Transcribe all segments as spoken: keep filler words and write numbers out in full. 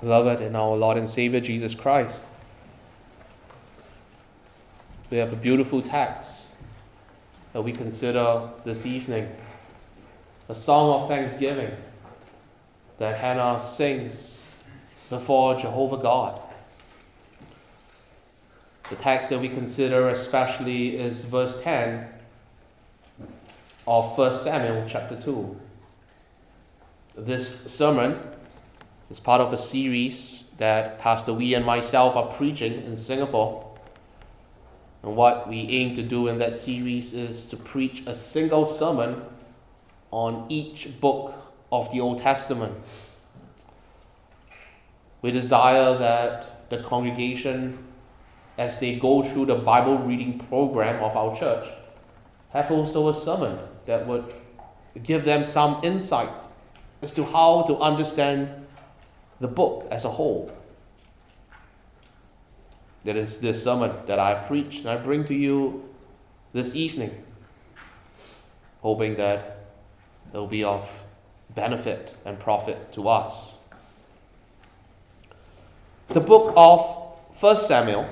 Beloved in our Lord and Savior Jesus Christ, we have a beautiful text that we consider this evening, a song of thanksgiving that Hannah sings before Jehovah God. The text that we consider especially is verse ten of First Samuel chapter two. This sermon is part of a series that Pastor Wee and myself are preaching in Singapore. And what we aim to do in that series is to preach a single sermon on each book of the Old Testament. We desire that the congregation, as they go through the Bible reading program of our church, have also a sermon that would give them some insight as to how to understand the book as a whole. That is this sermon that I have preached and I bring to you this evening, hoping that it will be of benefit and profit to us. The book of First Samuel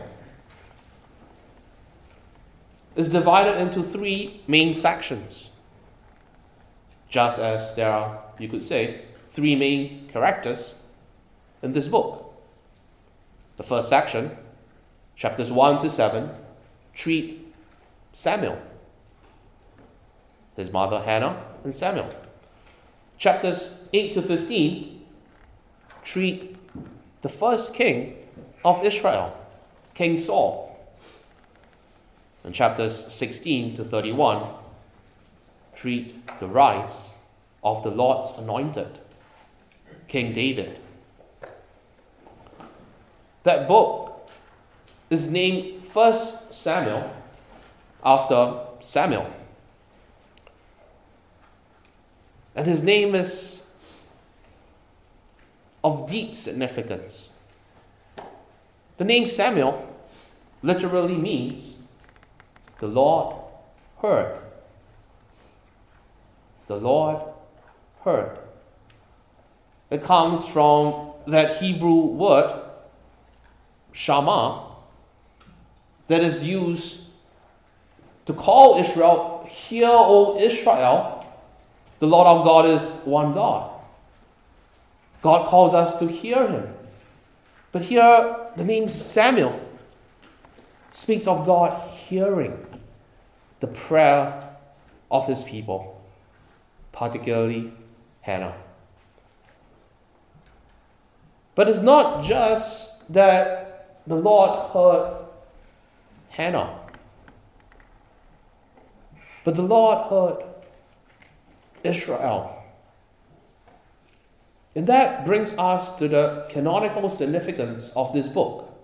is divided into three main sections, just as there are, you could say, three main characters in this book. The first section, chapters one to seven, treat Samuel, his mother Hannah, and Samuel. Chapters eight to fifteen treat the first king of Israel, King Saul. And chapters sixteen to thirty-one treat the rise of the Lord's anointed, King David. That book is named First Samuel after Samuel. And his name is of deep significance. The name Samuel literally means the Lord heard. The Lord heard. It comes from that Hebrew word, Shama, that is used to call Israel, "Hear, O Israel, the Lord our God is one God." God calls us to hear him. But here, the name Samuel speaks of God hearing the prayer of his people, particularly Hannah. But it's not just that the Lord heard Hannah, but the Lord heard Israel. And that brings us to the canonical significance of this book.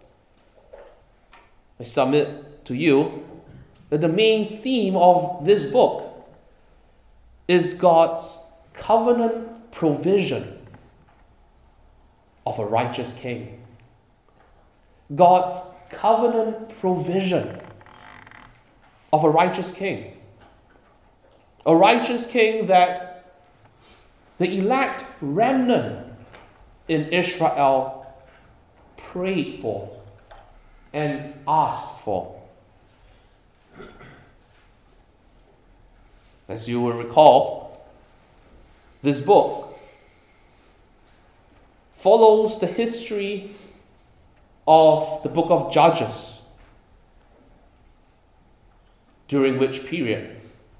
I submit to you that the main theme of this book is God's covenant provision of a righteous king. God's covenant provision of a righteous king. A righteous king that the elect remnant in Israel prayed for and asked for. As you will recall, this book follows the history of the book of Judges, during which period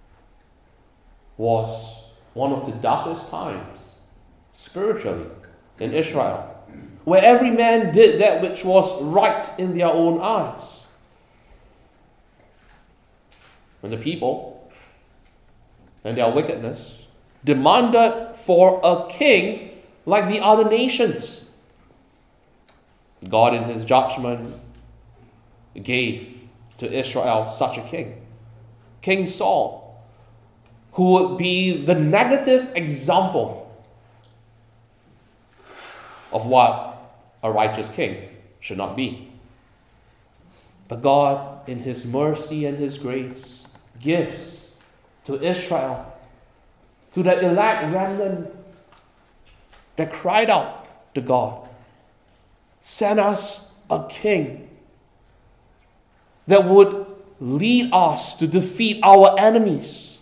was one of the darkest times spiritually in Israel, where every man did that which was right in their own eyes. When the people and their wickedness demanded for a king like the other nations, God in his judgment gave to Israel such a king, King Saul, who would be the negative example of what a righteous king should not be. But God, in his mercy and his grace, gives to Israel, to the elect remnant that cried out to God, sent us a king that would lead us to defeat our enemies.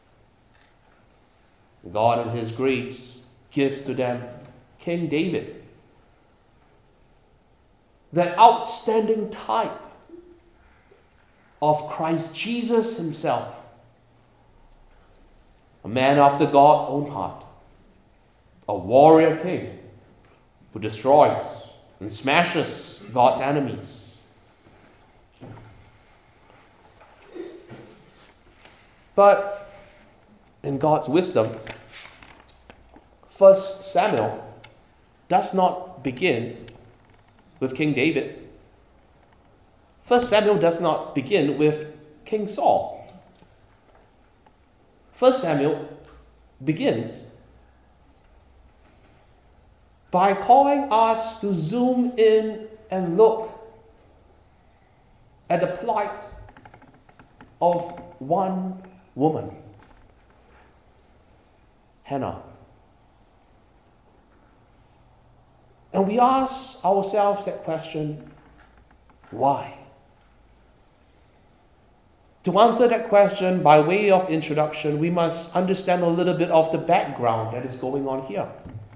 God in his grace gives to them King David, that outstanding type of Christ Jesus himself, a man after God's own heart, a warrior king who destroys and smashes God's enemies. But in God's wisdom, First Samuel does not begin with King David. First Samuel does not begin with King Saul. First Samuel begins by calling us to zoom in and look at the plight of one woman, Hannah. And we ask ourselves that question, why? To answer that question, by way of introduction, we must understand a little bit of the background that is going on here.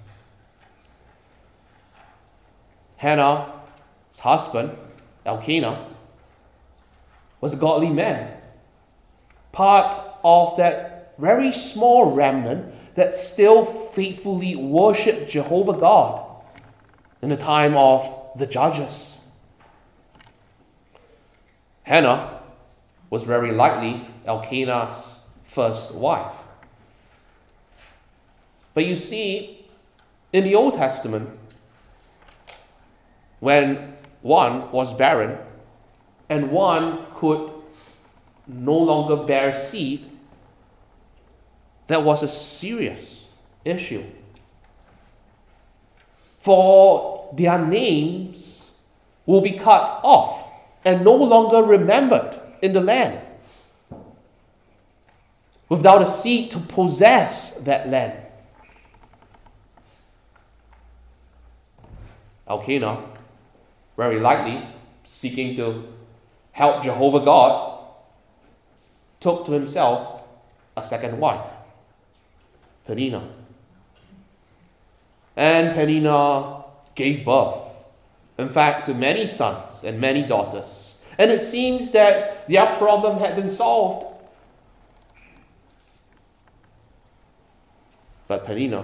Hannah's husband, Elkanah, was a godly man, part of that very small remnant that still faithfully worshiped Jehovah God in the time of the judges. Hannah was very likely Elkanah's first wife. But you see, in the Old Testament, when one was barren and one could no longer bear seed, that was a serious issue. For their names will be cut off and no longer remembered in the land, without a seed to possess that land. Elkanah, very likely seeking to help Jehovah God, took to himself a second wife, Peninnah. And Peninnah gave birth, in fact, to many sons and many daughters. And it seems that their problem had been solved. But Peninnah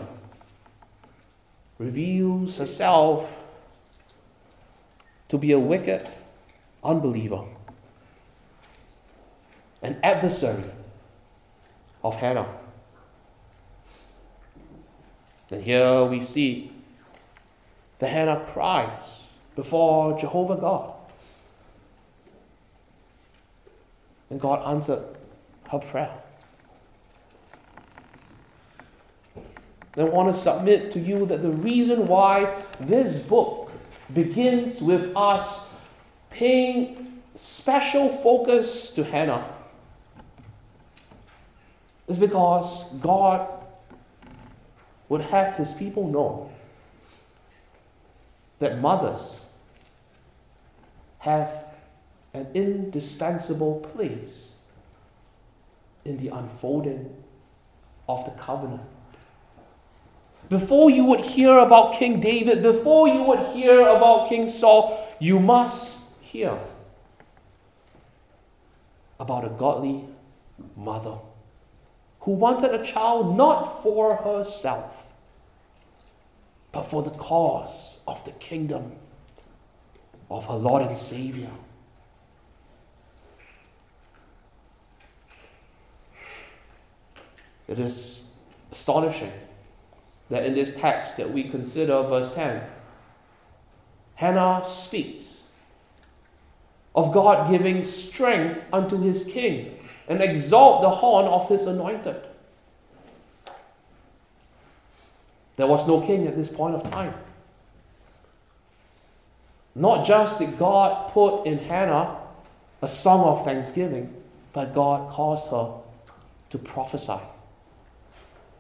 reveals herself to be a wicked unbeliever, an adversary of Hannah. And here we see that Hannah cries before Jehovah God. And God answered her prayer. And I want to submit to you that the reason why this book begins with us paying special focus to Hannah is because God would have his people know that mothers have an indispensable place in the unfolding of the covenant. Before you would hear about King David, before you would hear about King Saul, you must hear about a godly mother who wanted a child not for herself, but for the cause of the kingdom of her Lord and Savior. It is astonishing that in this text that we consider, verse ten, Hannah speaks of God giving strength unto his king and exalt the horn of his anointed. There was no king at this point of time. Not just did God put in Hannah a song of thanksgiving, but God caused her to prophesy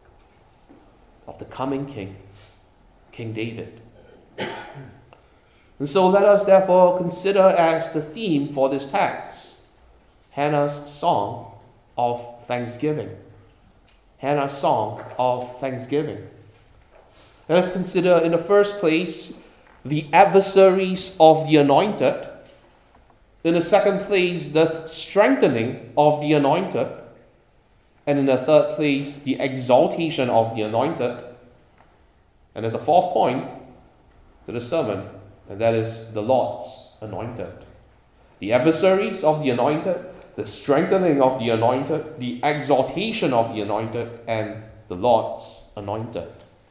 of the coming king, King David. And so let us therefore consider as the theme for this text Hannah's song of thanksgiving. Hannah's song of thanksgiving. Let us consider in the first place the adversaries of the anointed. In the second place, the strengthening of the anointed. And in the third place, the exaltation of the anointed. And there's a fourth point to the sermon, and that is the Lord's anointed. The adversaries of the anointed, the strengthening of the anointed, the exaltation of the anointed, and the Lord's anointed.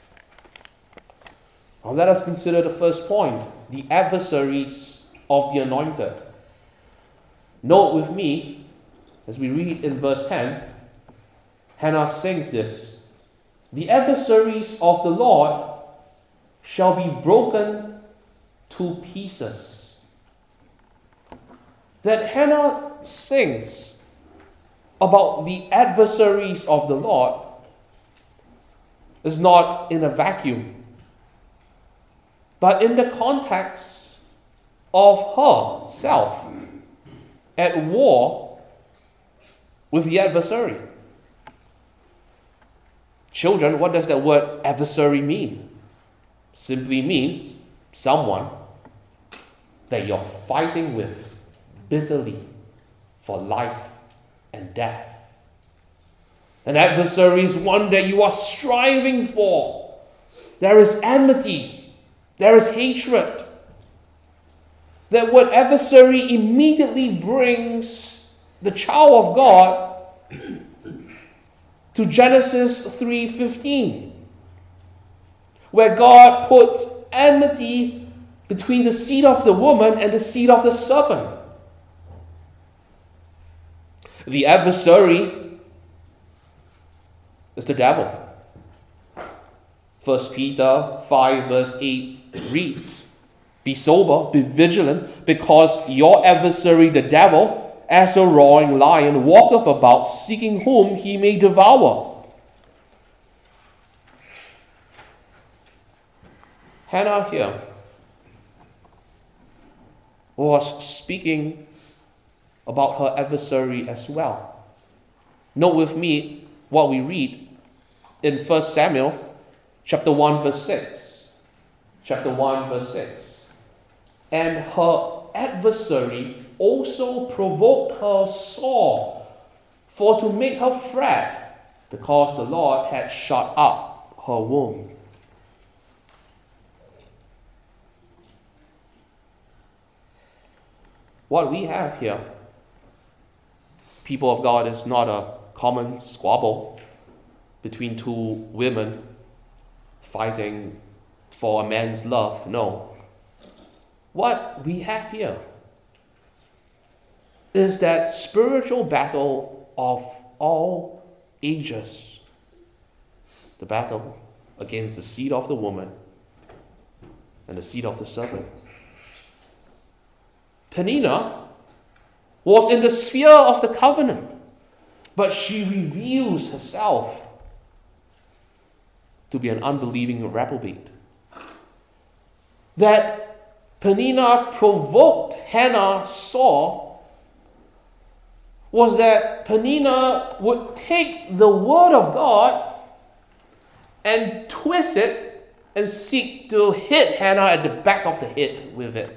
Now let us consider the first point, the adversaries of the anointed. Note with me, as we read in verse ten, Hannah sings this: "The adversaries of the Lord shall be broken to pieces." That Hannah sings about the adversaries of the Lord is not in a vacuum, but in the context of herself at war with the adversary. Children, what does that word adversary mean? Simply means someone that you're fighting with bitterly for life and death. An adversary is one that you are striving for. There is enmity. There is hatred. That word adversary immediately brings the child of God to Genesis three fifteen, where God puts enmity between the seed of the woman and the seed of the serpent. The adversary is the devil. First Peter five verse eight reads, "Be sober, be vigilant, because your adversary the devil, as a roaring lion, walketh about, seeking whom he may devour." Hannah here was speaking about her adversary as well. Note with me what we read in First Samuel chapter one verse six. Chapter one verse six. "And her adversary also provoked her sore, for to make her fret, because the Lord had shut up her womb." What we have here, people of God, is not a common squabble between two women fighting for a man's love. No. What we have here is that spiritual battle of all ages. The battle against the seed of the woman and the seed of the serpent. Peninnah was in the sphere of the covenant, but she reveals herself to be an unbelieving reprobate. That Peninnah provoked Hannah sore was that Peninnah would take the word of God and twist it and seek to hit Hannah at the back of the head with it.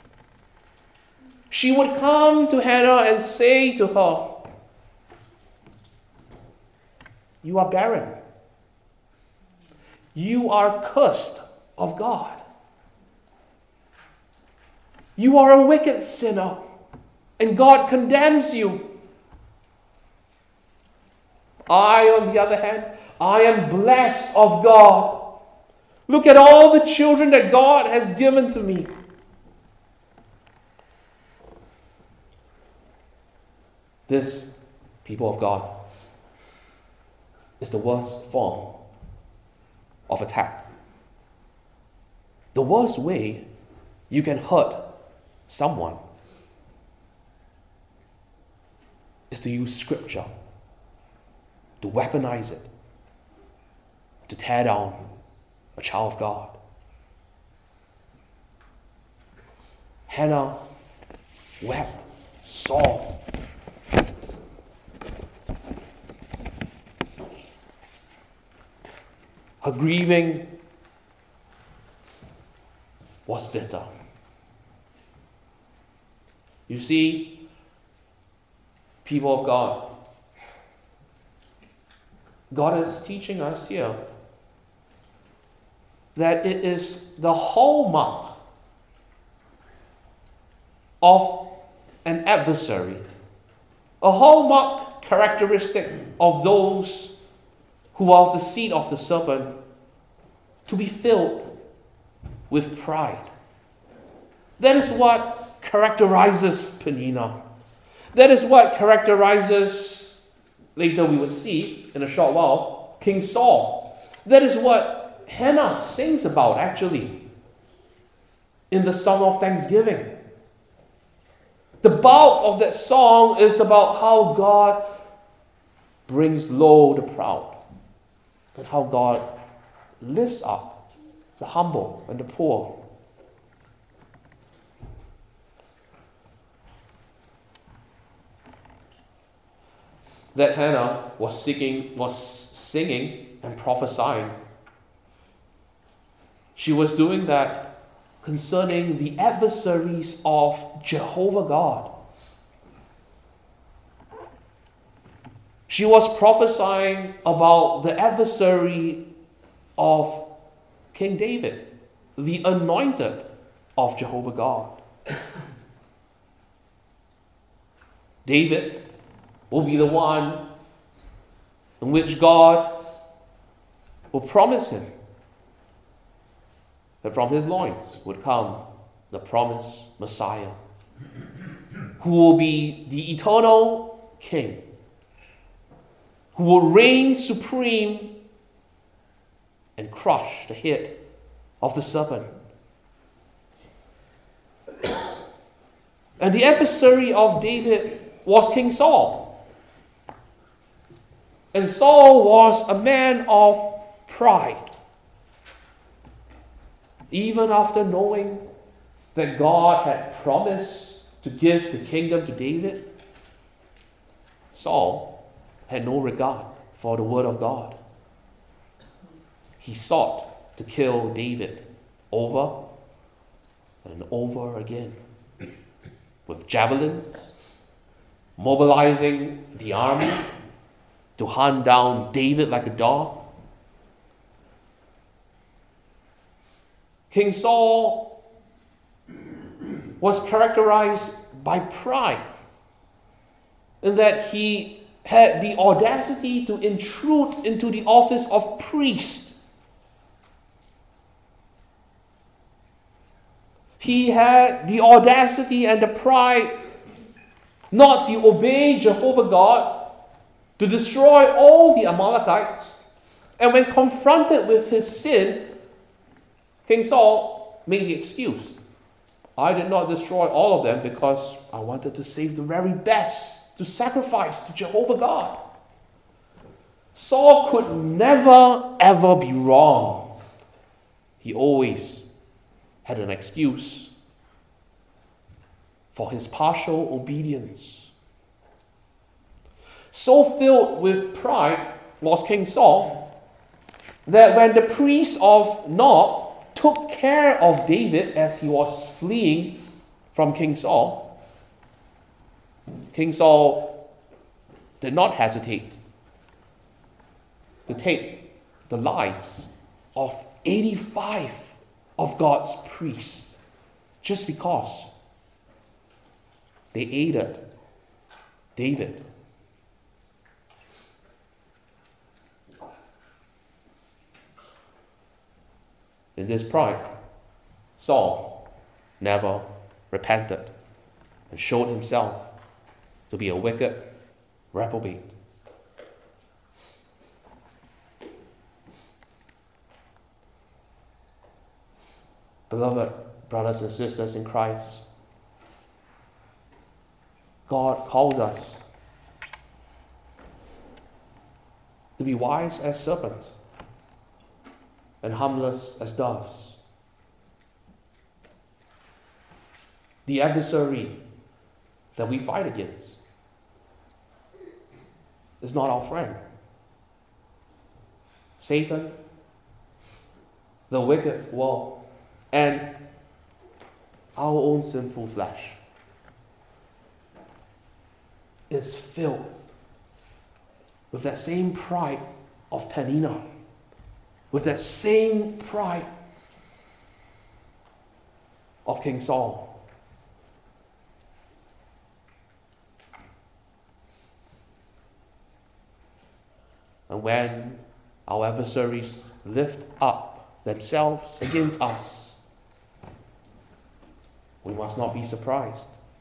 She would come to Hannah and say to her, "You are barren. You are cursed of God. You are a wicked sinner, and God condemns you. I, on the other hand, I am blessed of God. Look at all the children that God has given to me." This, people of God, is the worst form of attack. The worst way you can hurt someone is to use scripture, to weaponize it, to tear down a child of God. Hannah wept sore. Her grieving was bitter. You see, people of God, God is teaching us here that it is the hallmark of an adversary, a hallmark characteristic of those who are of the seed of the serpent, to be filled with pride. That is what characterizes Peninnah. That is what characterizes, later we would see in a short while, King Saul. That is what Hannah sings about, actually, in the Song of Thanksgiving. The bulk of that song is about how God brings low the proud, and how God lifts up the humble and the poor. That Hannah was seeking, was singing and prophesying. She was doing that concerning the adversaries of Jehovah God. She was prophesying about the adversary of King David, the anointed of Jehovah God. David will be the one in which God will promise him that from his loins would come the promised Messiah, who will be the eternal King, who will reign supreme and crush the head of the serpent. And the adversary of David was King Saul. And Saul was a man of pride. Even after knowing that God had promised to give the kingdom to David, Saul had no regard for the word of God. He sought to kill David over and over again with javelins, mobilizing the army to hunt down David like a dog. King Saul was characterized by pride, in that he had the audacity to intrude into the office of priest. He had the audacity and the pride not to obey Jehovah God, to destroy all the Amalekites. And when confronted with his sin, King Saul made the excuse, I did not destroy all of them because I wanted to save the very best to sacrifice to Jehovah God. Saul could never ever be wrong. He always had an excuse for his partial obedience. So filled with pride was King Saul that when the priest of Nob took care of David as he was fleeing from King Saul, King Saul did not hesitate to take the lives of eighty-five of God's priests just because they aided David. In this pride, Saul never repented and showed himself to be a wicked reprobate. Beloved brothers and sisters in Christ, God calls us to be wise as serpents and harmless as doves. the adversary that we fight against, is not our friend. Satan, the wicked world, and our own sinful flesh is filled with that same pride of Peninnah, with that same pride of King Saul. And when our adversaries lift up themselves against us, we must not be surprised,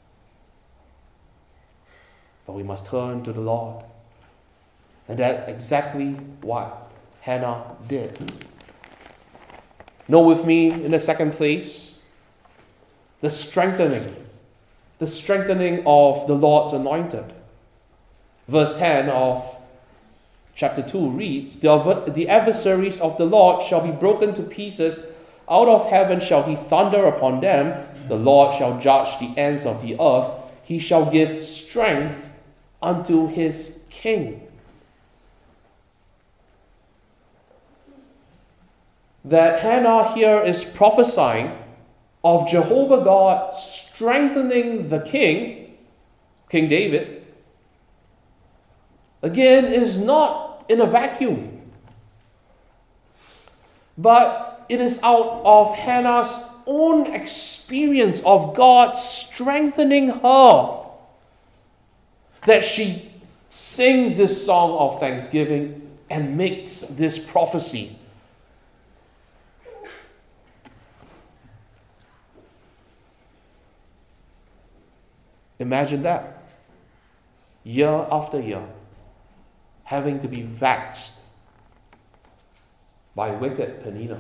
but we must turn to the Lord. And that's exactly what Hannah did. Note with me in the second place, the strengthening, the strengthening of the Lord's anointed. Verse ten of chapter two reads, the, the adversaries of the Lord shall be broken to pieces. Out of heaven shall he thunder upon them. The Lord shall judge the ends of the earth. He shall give strength unto his king. That Hannah here is prophesying of Jehovah God strengthening the king, King David, again, is not in a vacuum, but it is out of Hannah's own experience of God strengthening her that she sings this song of thanksgiving and makes this prophecy. Imagine that. Year after year, having to be vexed by wicked Peninnah,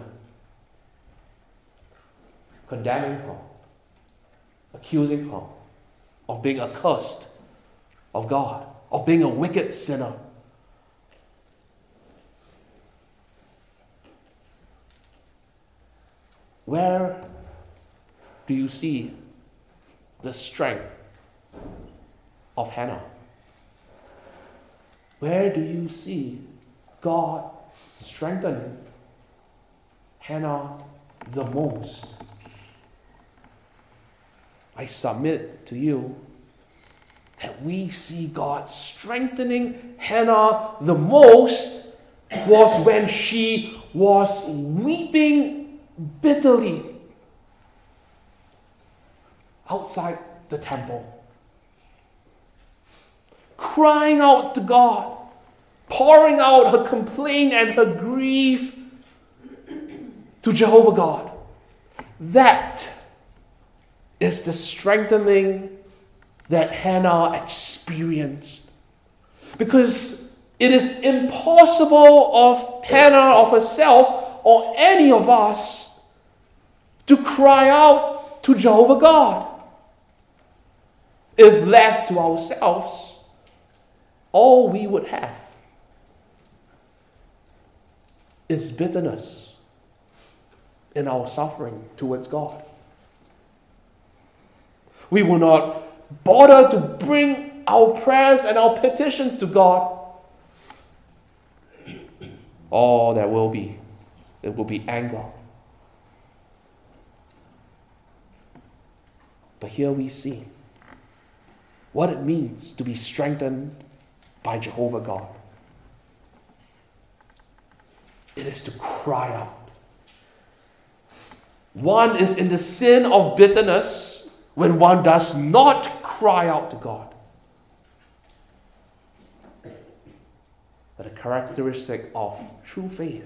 condemning her, accusing her of being accursed of God, of being a wicked sinner. Where do you see the strength of Hannah? Where do you see God strengthening Hannah the most? I submit to you that we see God strengthening Hannah the most was when she was weeping bitterly outside the temple, crying out to God, pouring out her complaint and her grief to Jehovah God. That is the strengthening that Hannah experienced. Because it is impossible of Hannah, of herself, or any of us to cry out to Jehovah God. If left to ourselves, all we would have is bitterness in our suffering towards God. We will not bother to bring our prayers and our petitions to God. All there will be, it will be anger. But here we see what it means to be strengthened by Jehovah God. It is to cry out. One is in the sin of bitterness when one does not cry out to God. But a characteristic of true faith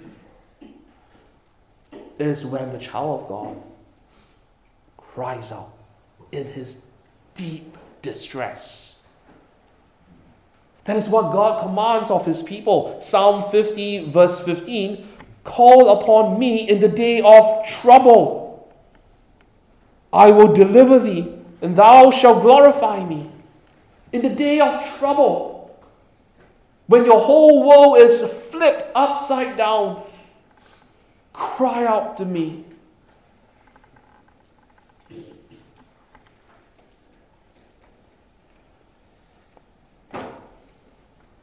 is when the child of God cries out in his deep distress. That is what God commands of his people. Psalm fifty verse fifteen, call upon me in the day of trouble. I will deliver thee, and thou shalt glorify me. In the day of trouble, when your whole world is flipped upside down, cry out to me.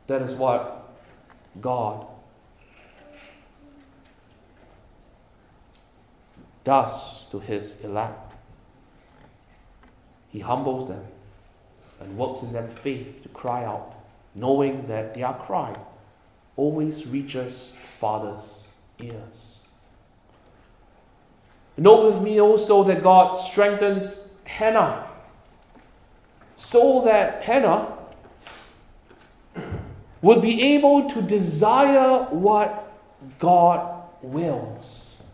That is what God does to his elect. He humbles them and works in them faith to cry out, knowing that their cry always reaches Father's ears. Note with me also that God strengthens Hannah so that Hannah would be able to desire what God wills.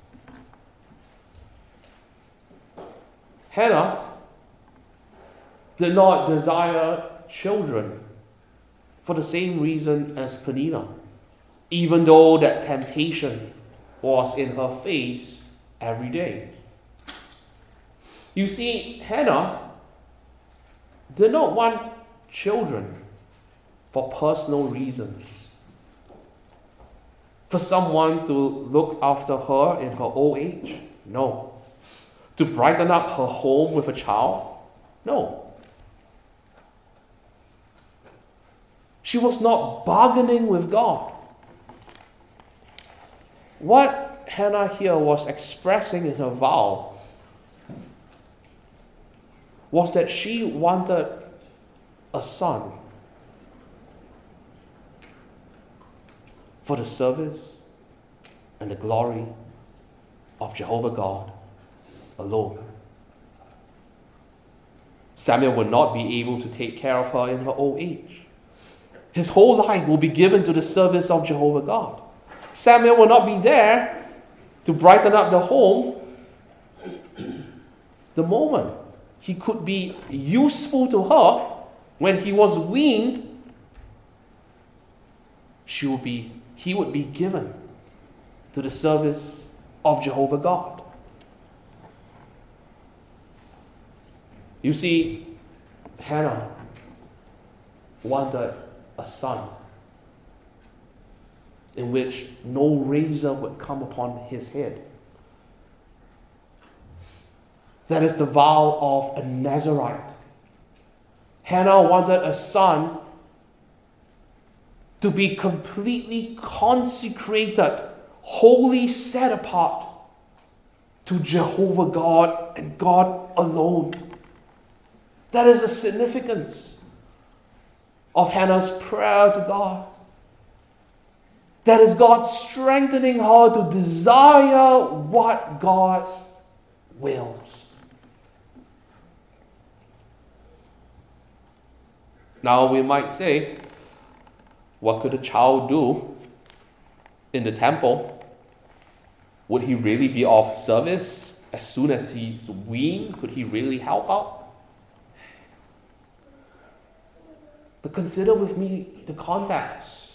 Hannah did not desire children for the same reason as Peninnah, even though that temptation was in her face every day. You see, Hannah did not want children for personal reasons, for someone to look after her in her old age. No. To brighten up her home with a child? No. She was not bargaining with God. What Hannah here was expressing in her vow was that she wanted a son for the service and the glory of Jehovah God alone. Samuel would not be able to take care of her in her old age. His whole life will be given to the service of Jehovah God. Samuel will not be there to brighten up the home the moment he could be useful to her. When he was weaned, she would be, he would be given to the service of Jehovah God. You see, Hannah wanted a son in which no razor would come upon his head. That is the vow of a Nazirite. Hannah wanted a son to be completely consecrated, wholly set apart to Jehovah God and God alone. That is the significance of Hannah's prayer to God. That is God strengthening her to desire what God wills. Now we might say, what could a child do in the temple? Would he really be of service as soon as he's weaned? Could he really help out? But consider with me the context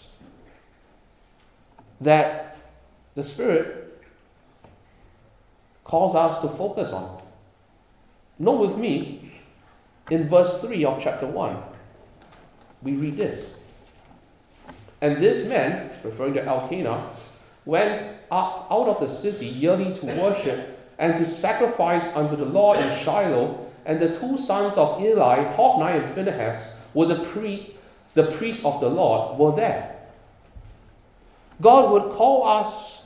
that the Spirit calls us to focus on. Note with me, in verse three of chapter one, we read this. And this man, referring to Elkanah, went up out of the city yearly to worship and to sacrifice unto the Lord in Shiloh, and the two sons of Eli, Hophni and Phinehas, were the, pre- the priests of the Lord, were there. God would call us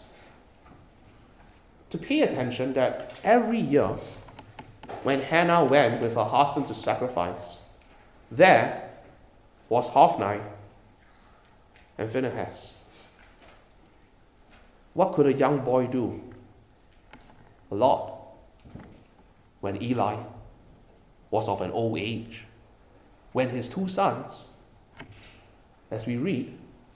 to pay attention that every year when Hannah went with her husband to sacrifice, there was Hophni and Phinehas. What could a young boy do? A lot. When Eli was of an old age, when his two sons, as we read,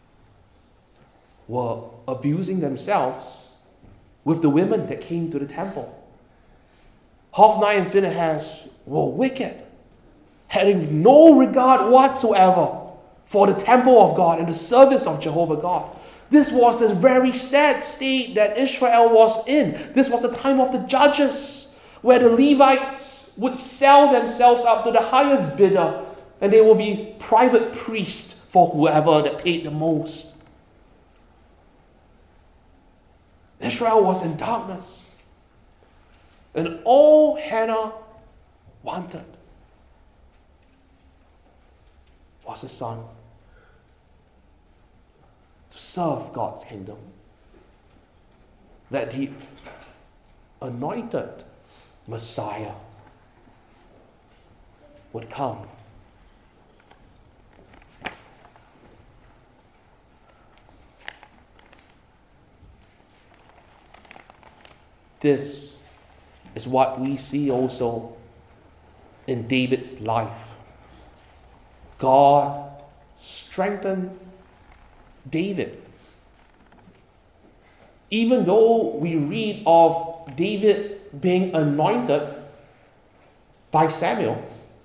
were abusing themselves with the women that came to the temple. Hophni and Phinehas were wicked, having no regard whatsoever for the temple of God and the service of Jehovah God. This was a very sad state that Israel was in. This was a time of the judges, where the Levites would sell themselves up to the highest bidder, and they will be private priests for whoever that paid the most. Israel was in darkness. And all Hannah wanted was a son. serve God's kingdom. That the anointed Messiah would come. This is what we see also in David's life. God strengthened David. Even though we read of David being anointed by Samuel,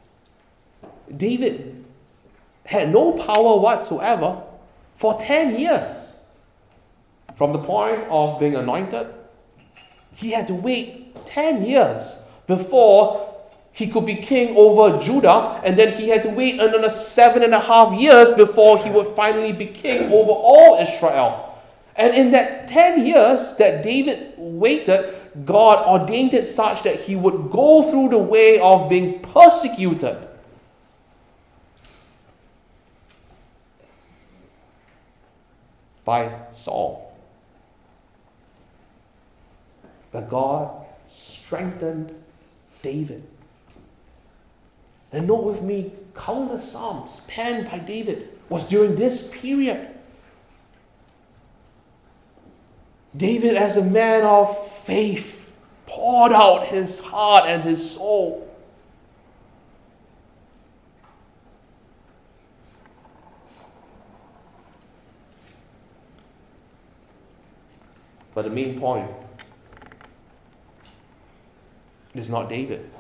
David had no power whatsoever for ten years. From the point of being anointed, he had to wait ten years before he could be king over Judah, and then he had to wait another seven and a half years before he would finally be king over all Israel. And in that ten years that David waited, God ordained it such that he would go through the way of being persecuted. By Saul. But God strengthened David. And note with me, countless psalms penned by David was during this period. David, as a man of faith, poured out his heart and his soul. But the main point is not David.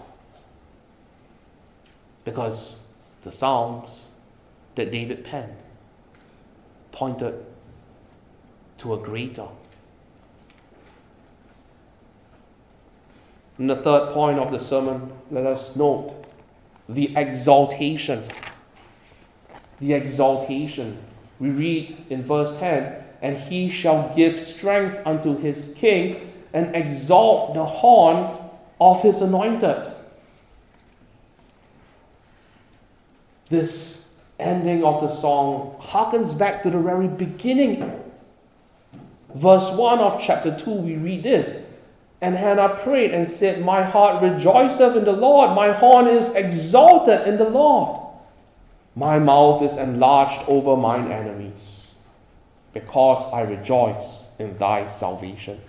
Because the Psalms that David penned pointed to a greater. In the third point of the sermon, let us note the exaltation. The exaltation. We read in verse ten, and he shall give strength unto his king and exalt the horn of his anointed. This ending of the song harkens back to the very beginning. Verse one of chapter two, we read this. And Hannah prayed and said, my heart rejoiceth in the Lord. My horn is exalted in the Lord. My mouth is enlarged over mine enemies, because I rejoice in thy salvation.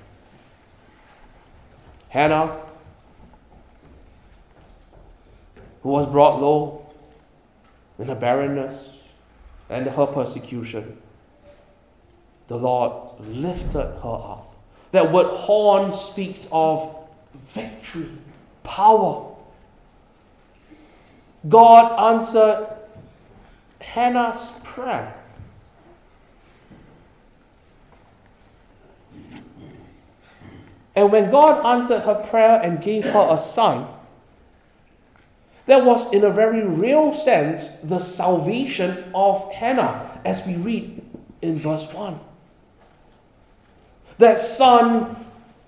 Hannah, who was brought low in her barrenness and her persecution, the Lord lifted her up. That word horn speaks of victory, power. God answered Hannah's prayer. And when God answered her prayer and gave her a son, that was in a very real sense the salvation of Hannah, as we read in verse one. That son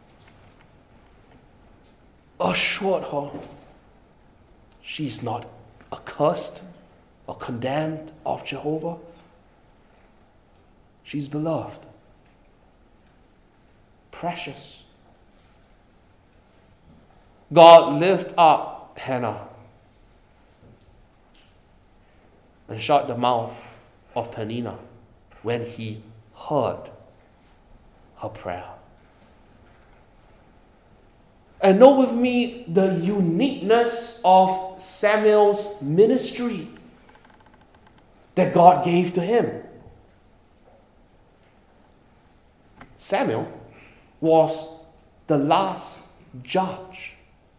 assured her she's not accursed or condemned of Jehovah. She's beloved, precious. God lifted up Hannah and shut the mouth of Peninnah when he heard her prayer. And note with me the uniqueness of Samuel's ministry that God gave to him. Samuel was the last judge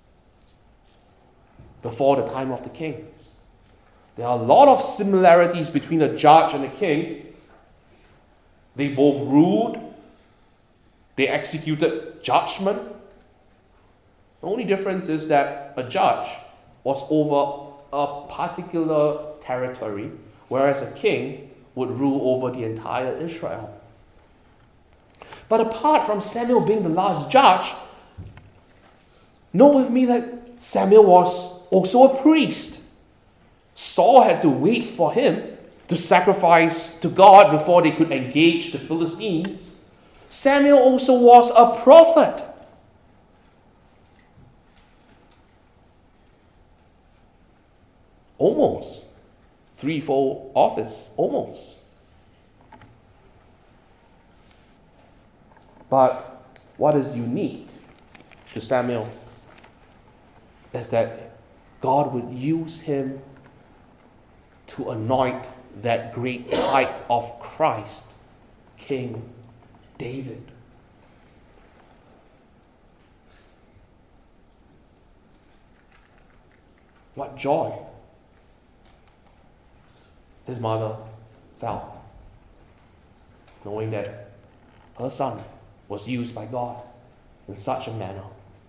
before the time of the kings. There are a lot of similarities between a judge and a king. They both ruled. They executed judgment. The only difference is that a judge was over a particular territory, whereas a king would rule over the entire Israel. But apart from Samuel being the last judge, note with me that Samuel was also a priest. Saul had to wait for him to to sacrifice to God before they could engage the Philistines, Samuel also was a prophet. Almost. Threefold office. Almost. But what is unique to Samuel is that God would use him to anoint that great type of Christ, King David. What joy his mother felt, knowing that her son was used by God in such a manner.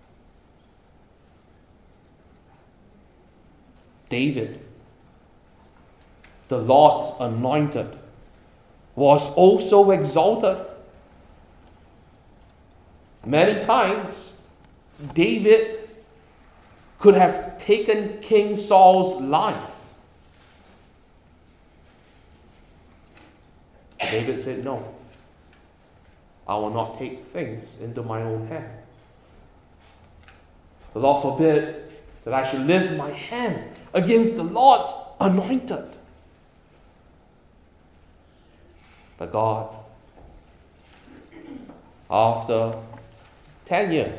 David, the Lord's anointed, was also exalted. Many times, David could have taken King Saul's life. David said, "No, I will not take things into my own hand. The Lord forbid that I should lift my hand against the Lord's anointed." But God, after ten years,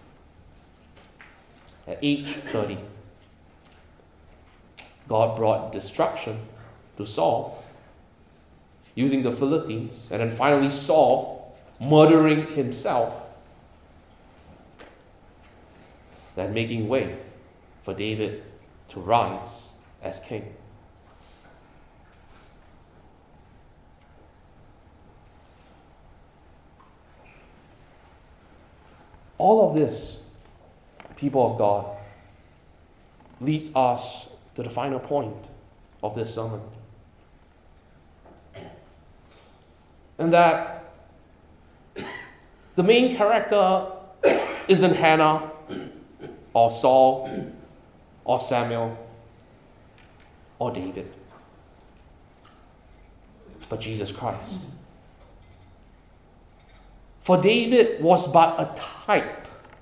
at age thirty, God brought destruction to Saul, using the Philistines, and then finally Saul murdering himself, then making way for David to rise as king. All of this, people of God, leads us to the final point of this sermon. And that the main character isn't Hannah or Saul or Samuel or David, but Jesus Christ. For David was but a type,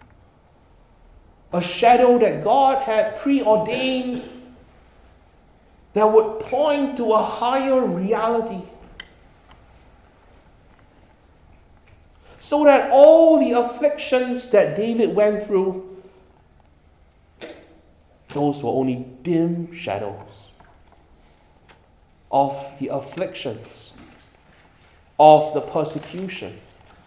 a shadow that God had preordained that would point to a higher reality, so that all the afflictions that David went through, those were only dim shadows of the afflictions, of the persecution,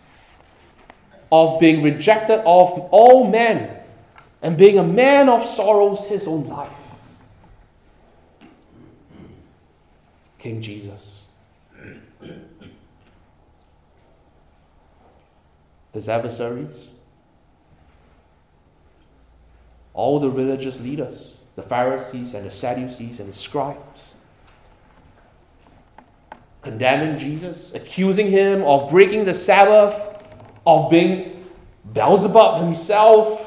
of being rejected of all men, and being a man of sorrows his own life. King Jesus. His adversaries, all the religious leaders, the Pharisees and the Sadducees and the scribes, condemning Jesus, accusing him of breaking the Sabbath, of being Beelzebub himself.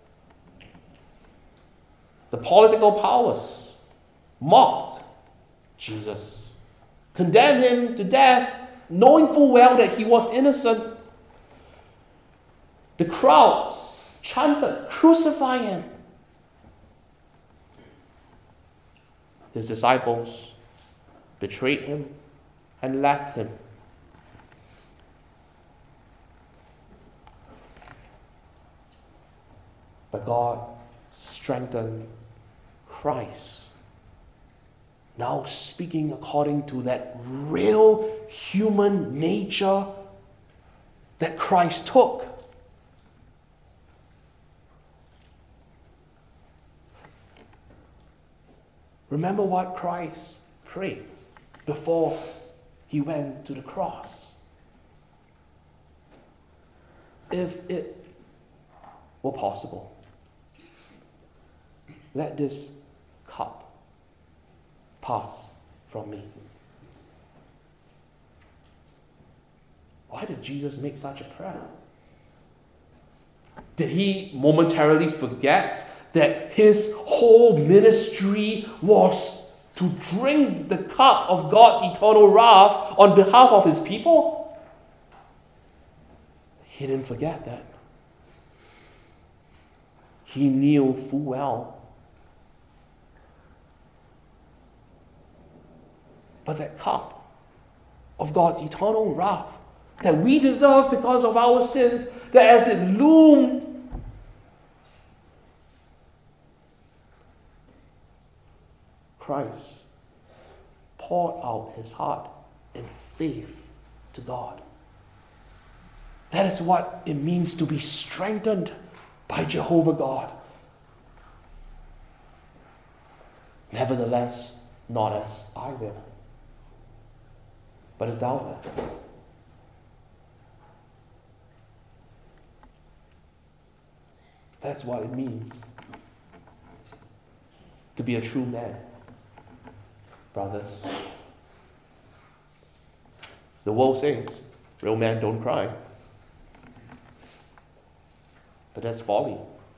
The political powers mocked Jesus, condemned him to death, knowing full well that he was innocent. The crowds chanted, "Crucify him." His disciples betrayed him and left him. But God strengthened Christ, now speaking according to that real human nature that Christ took. Remember what Christ prayed before he went to the cross. If it were possible, let this cup pass from me. Why did Jesus make such a prayer? Did he momentarily forget that his whole ministry was to drink the cup of God's eternal wrath on behalf of his people? He didn't forget that. He knew full well. But that cup of God's eternal wrath that we deserve because of our sins, that as it loomed, Christ poured out his heart in faith to God. That is what it means to be strengthened by Jehovah God. Nevertheless, not as I will, but as thou wilt. That's what it means to be a true man, brothers. The world says, real men don't cry. But that's folly.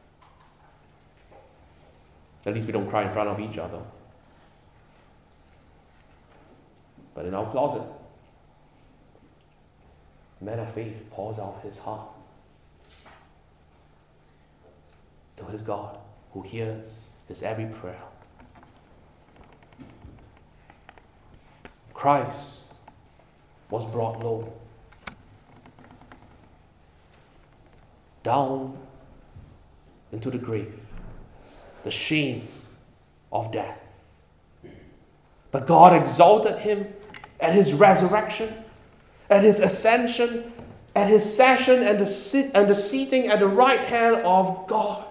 At least we don't cry in front of each other. But in our closet, a man of faith pours out his heart to his God, who hears his every prayer. Christ was brought low, down into the grave, the shame of death. But God exalted him at his resurrection, at his ascension, at his session, and the, sit, and the seating at the right hand of God.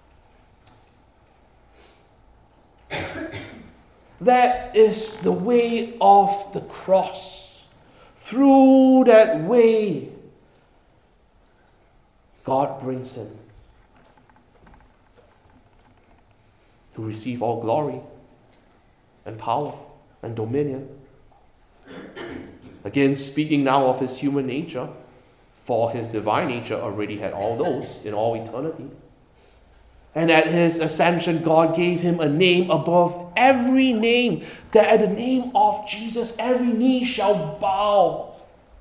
That is the way of the cross. Through that way, God brings him to receive all glory and power and dominion. Again, speaking now of his human nature, for his divine nature already had all those in all eternity. And at his ascension, God gave him a name above every name, that at the name of Jesus every knee shall bow.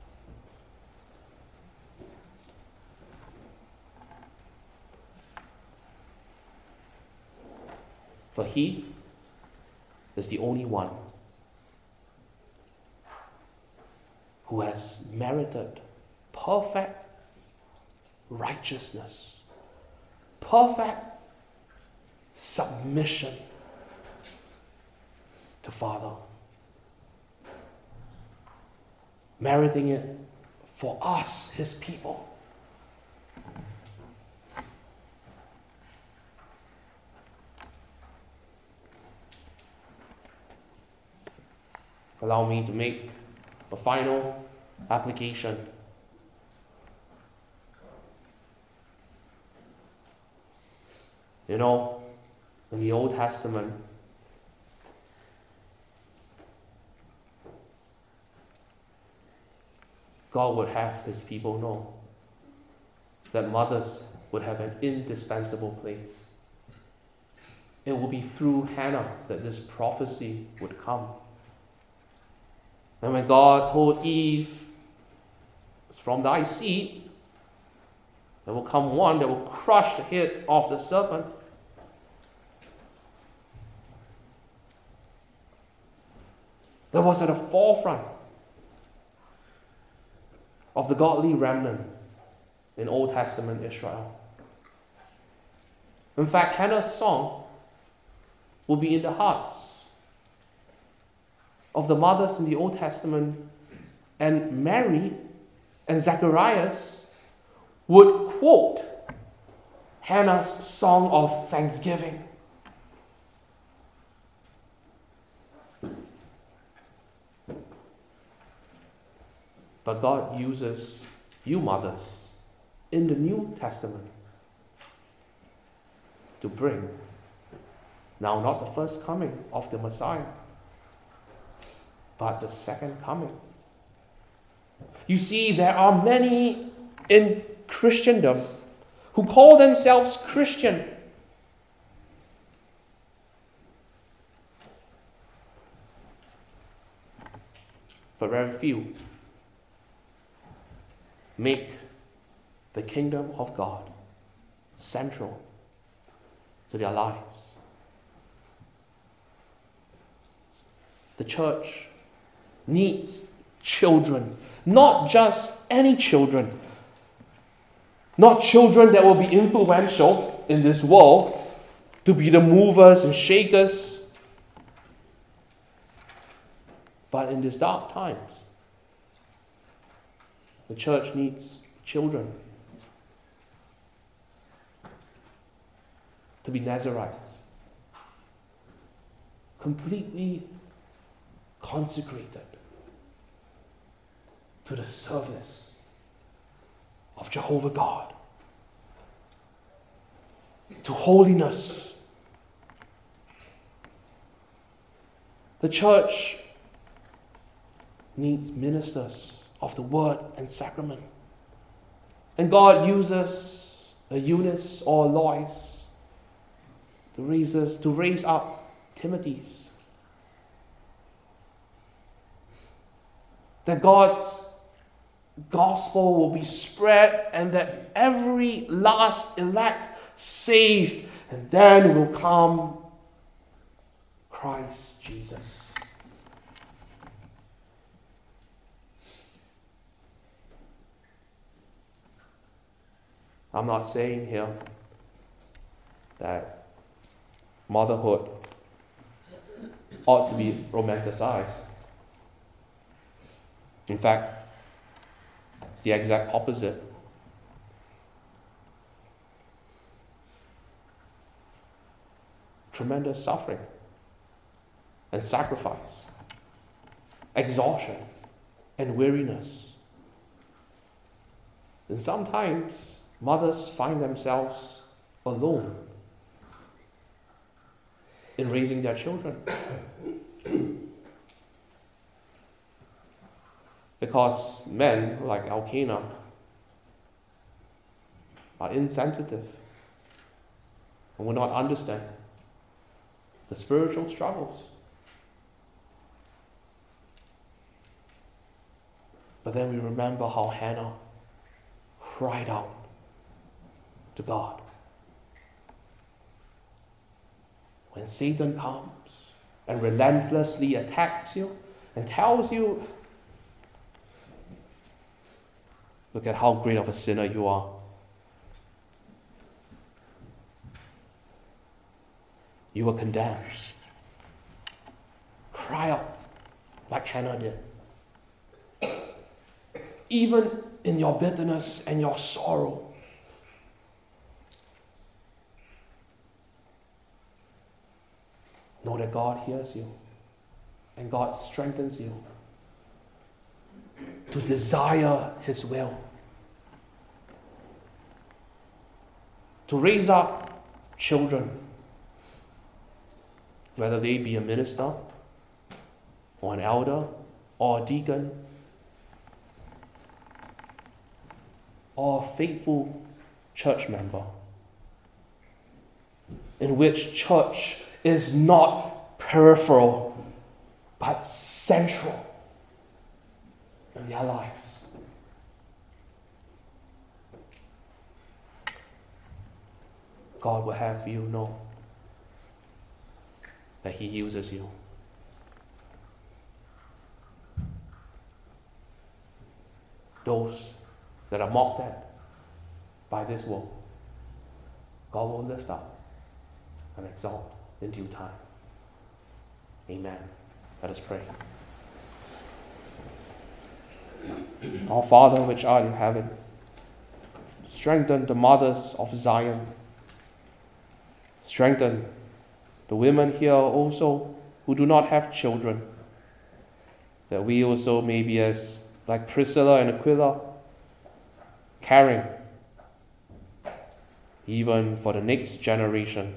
For he is the only one who has merited perfect righteousness, perfect submission to Father, meriting it for us, his people. Allow me to make a final application. You know, in the Old Testament, God would have his people know that mothers would have an indispensable place. It will be through Hannah that this prophecy would come. And when God told Eve, it's from thy seed, there will come one that will crush the head of the serpent. That was at the forefront of the godly remnant in Old Testament Israel. In fact, Hannah's song will be in the hearts of the mothers in the Old Testament, and Mary and Zacharias would quote Hannah's song of thanksgiving. But God uses you mothers in the New Testament to bring now not the first coming of the Messiah, but the second coming. You see, there are many in Christendom who call themselves Christian, but very few, make the kingdom of God central to their lives. The church needs children, not just any children, not children that will be influential in this world, to be the movers and shakers, but in these dark times, the church needs children to be Nazarites, completely consecrated to the service of Jehovah God, to holiness. The church needs ministers of the word and sacrament. And God uses a Eunice or a Lois to raise, us, to raise up Timothys. That God's gospel will be spread and that every last elect saved, and then will come Christ Jesus. I'm not saying here that motherhood ought to be romanticized. In fact, it's the exact opposite. Tremendous suffering and sacrifice, exhaustion and weariness. And sometimes mothers find themselves alone in raising their children. Because men like Elkanah are insensitive and will not understand the spiritual struggles. But then we remember how Hannah cried out to God. When Satan comes and relentlessly attacks you and tells you, look at how great of a sinner you are, you were condemned. Cry out like Hannah did. Even in your bitterness and your sorrow, know that God hears you and God strengthens you to desire His will, to raise up children, whether they be a minister or an elder or a deacon or a faithful church member, in which church is not peripheral but central in their lives. God will have you know that He uses you. Those that are mocked at by this world, God will lift up and exalt in due time. Amen. Let us pray. Our Father which art in heaven, strengthen the mothers of Zion. Strengthen the women here also who do not have children, that we also may be as like Priscilla and Aquila, caring even for the next generation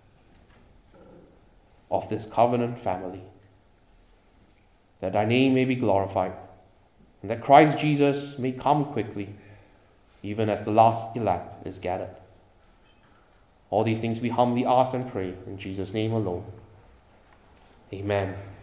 of this covenant family, that thy name may be glorified, and that Christ Jesus may come quickly, even as the last elect is gathered. All these things we humbly ask and pray in Jesus' name alone. Amen.